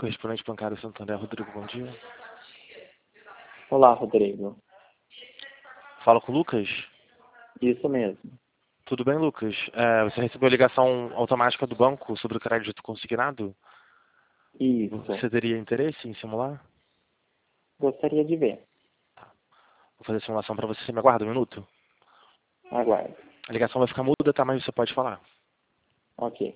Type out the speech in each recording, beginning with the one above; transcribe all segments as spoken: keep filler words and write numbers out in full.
Correspondente bancário Santander, Rodrigo, bom dia. Olá, Rodrigo. Fala com o Lucas? Isso mesmo. Tudo bem, Lucas? É, você recebeu a ligação automática do banco sobre o crédito consignado? Isso. Você teria interesse em simular? Gostaria de ver. Vou fazer a simulação para você. Você me aguarda um minuto? Aguardo. A ligação vai ficar muda, tá? Mas você pode falar. Ok.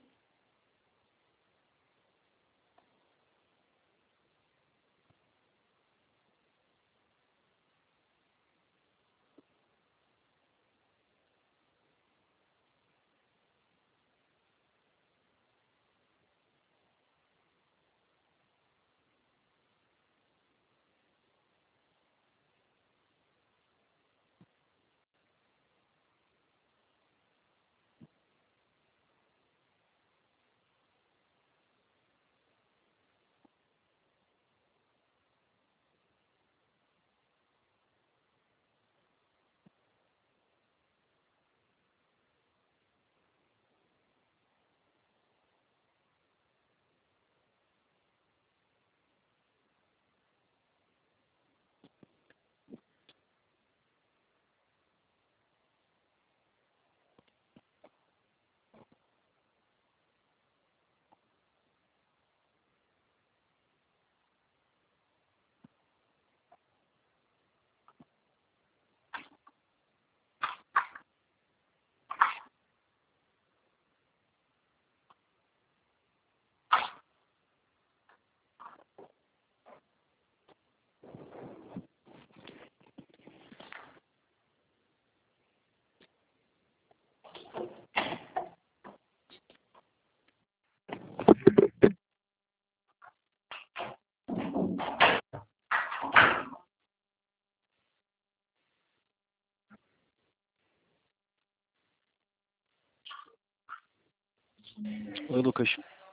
Oi, Lucas.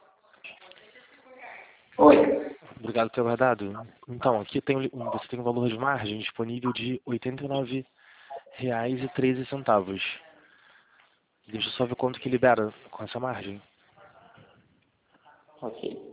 Oi. Obrigado por ter aguardado. Então, aqui tem um, você tem um valor de margem disponível de oitenta e nove reais e treze centavos. Deixa eu só ver quanto que libera com essa margem. Ok.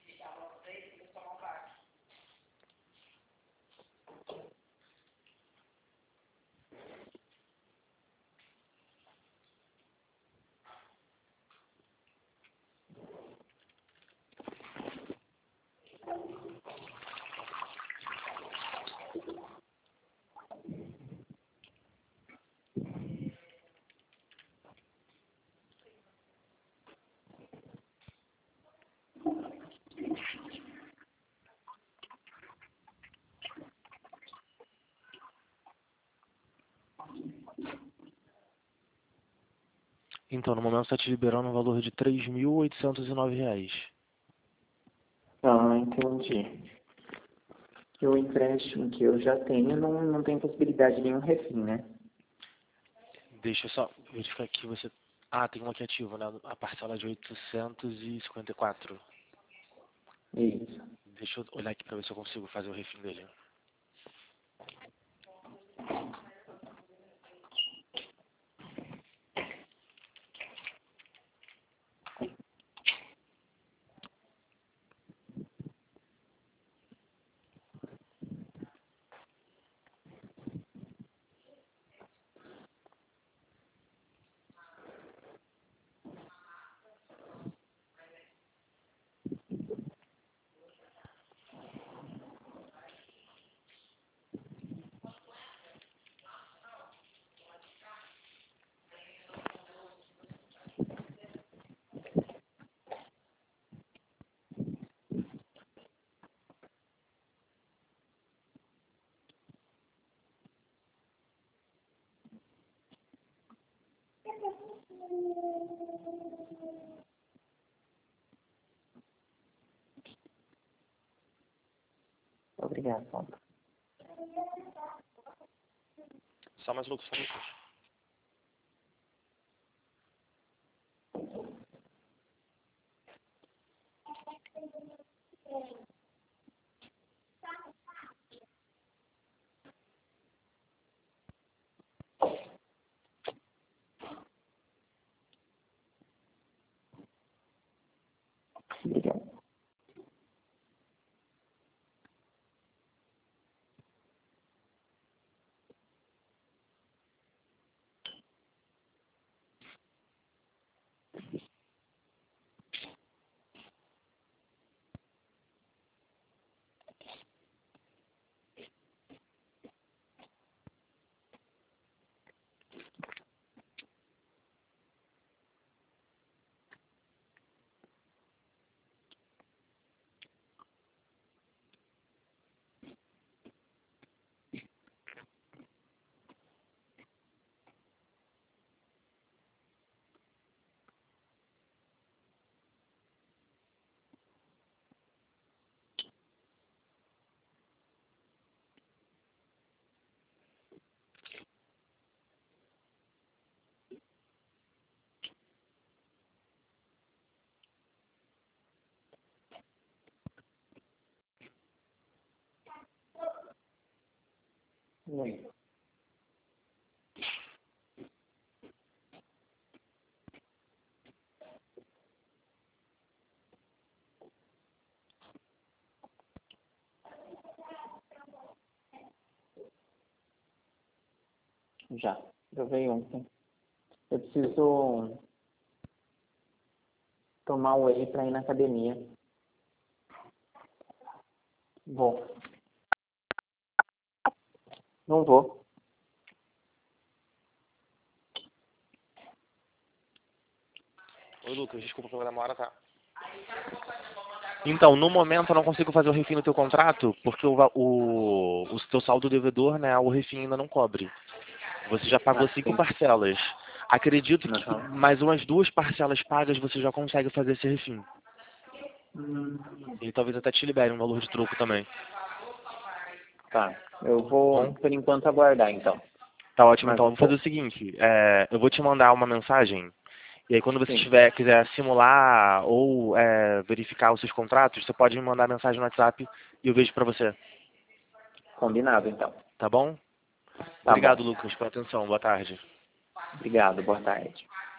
Então, no momento está te liberando um valor de três mil oitocentos e nove reais. Ah, entendi. E o empréstimo que eu já tenho não, não tem possibilidade de nenhum refim, né? Deixa eu só verificar aqui você... Ah, tem um aqui ativo, né? A parcela de oitocentos e cinquenta e quatro. Isso. Deixa eu olhar aqui para ver se eu consigo fazer o refim dele. Obrigado, Sandra. Só mais Lucas, só Lucas. Obrigado. Oi. Já, provei ontem. Eu preciso tomar o whey para ir na academia. Vou. Não vou. Oi, Lucas, desculpa pela demora, tá? Então, no momento eu não consigo fazer o refim no teu contrato, porque o, va- o, o teu saldo devedor, né, o refim ainda não cobre. Você já pagou Ah, cinco sim. parcelas. Acredito que Aham. mais umas duas parcelas pagas você já consegue fazer esse refim. Hum, E talvez até te libere um valor de troco também. tá. Eu Tá vou, bom? por enquanto, aguardar, então. Tá ótimo, Mas então não vamos fazer vou. o seguinte, é, eu vou te mandar uma mensagem, e aí quando você Sim. tiver, quiser simular ou é, verificar os seus contratos, você pode me mandar mensagem no WhatsApp e eu vejo pra você, Combinado, então. tá bom? Tá Obrigado, bom. Lucas, pela atenção, boa tarde. Obrigado. Boa tarde.